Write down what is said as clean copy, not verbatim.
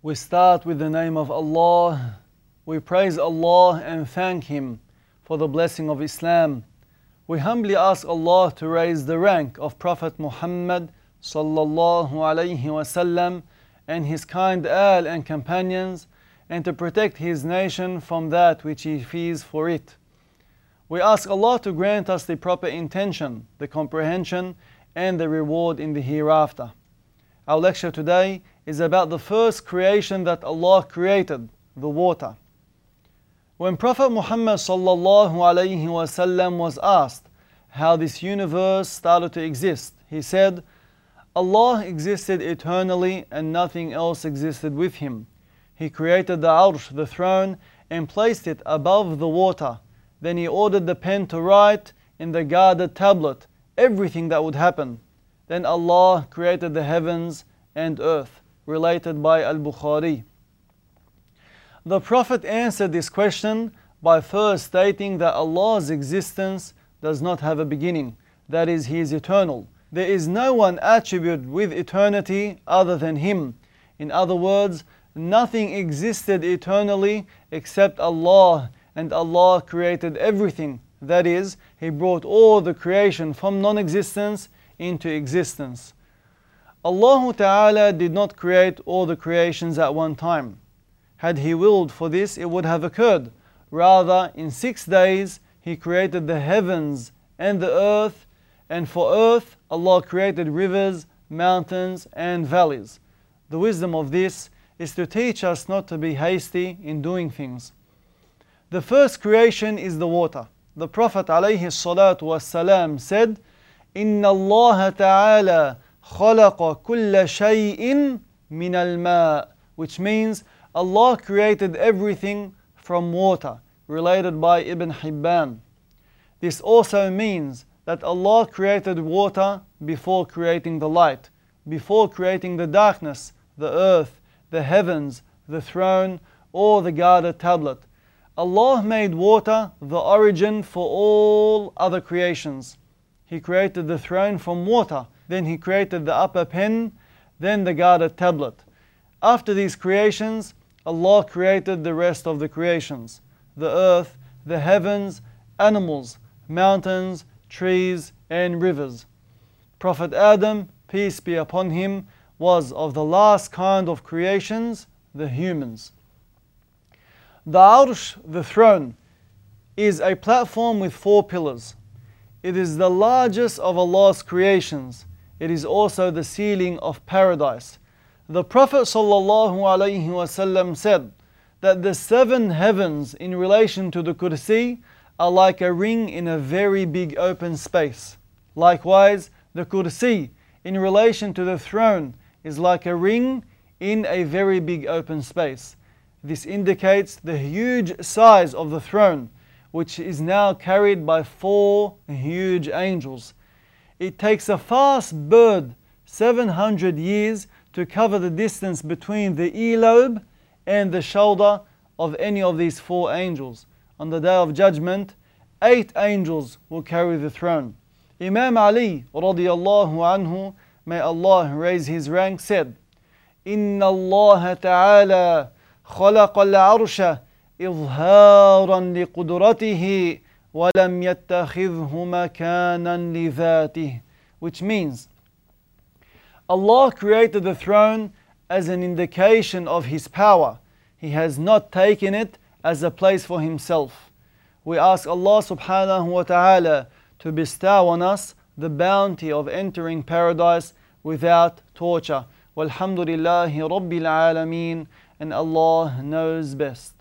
We start with the name of Allah. We praise Allah and thank Him for the blessing of Islam. We humbly ask Allah to raise the rank of Prophet Muhammad sallallahu alaihi wasallam and his kind al and companions, and to protect his nation from that which he fears for it. We ask Allah to grant us the proper intention, the comprehension, and the reward in the hereafter. Our lecture today is about the first creation that Allah created, the water. When Prophet Muhammad sallallahu alaihi wasallam was asked how this universe started to exist, he said, Allah existed eternally and nothing else existed with Him. He created the Arsh, the throne, and placed it above the water. Then He ordered the pen to write in the guarded tablet everything that would happen. Then Allah created the heavens and earth, related by Al-Bukhari. The Prophet answered this question by first stating that Allah's existence does not have a beginning, that is, He is eternal. There is no one attribute with eternity other than Him. In other words, nothing existed eternally except Allah, and Allah created everything. That is, He brought all the creation from non-existence into existence. Allah Ta'ala did not create all the creations at one time. Had He willed for this, it would have occurred. Rather, in 6 days, He created the heavens and the earth, and for earth, Allah created rivers, mountains, and valleys. The wisdom of this is to teach us not to be hasty in doing things. The first creation is the water. The Prophet ﷺ said, إِنَّ اللَّهَ تَعَالَى خَلَقَ كُلَّ شَيْءٍ مِنَ الْمَاءِ, which means Allah created everything from water, related by Ibn Hibban. This also means that Allah created water before creating the light, before creating the darkness, the earth, the heavens, the throne, or the guarded tablet. Allah made water the origin for all other creations. He created the throne from water, then He created the upper pen, then the guarded tablet. After these creations, Allah created the rest of the creations: the earth, the heavens, animals, mountains, trees, and rivers. Prophet Adam, peace be upon him, was of the last kind of creations, the humans. The Arsh, the throne, is a platform with 4 pillars. It is the largest of Allah's creations. It is also the ceiling of paradise. The Prophet ﷺ said that the 7 heavens in relation to the Kursi are like a ring in a very big open space. Likewise, the Kursi in relation to the throne is like a ring in a very big open space. This indicates the huge size of the throne, which is now carried by 4 huge angels. It takes a fast bird 700 years to cover the distance between the earlobe and the shoulder of any of these 4 angels. On the Day of Judgment, 8 angels will carry the throne. Imam Ali radiyallahu anhu, may Allah raise his rank, said, إِنَّ اللَّهَ تَعَالَى خَلَقَ الْعَرْشَ إِظْهَارًا لِقُدْرَتِهِ وَلَمْ يَتَّخِذْهُ مَكَانًا لِذَاتِهِ, which means Allah created the throne as an indication of His power. He has not taken it as a place for Himself. We ask Allah subhanahu wa ta'ala to bestow on us the bounty of entering paradise without torture. Walhamdulillahi Rabbil Alameen, and Allah knows best.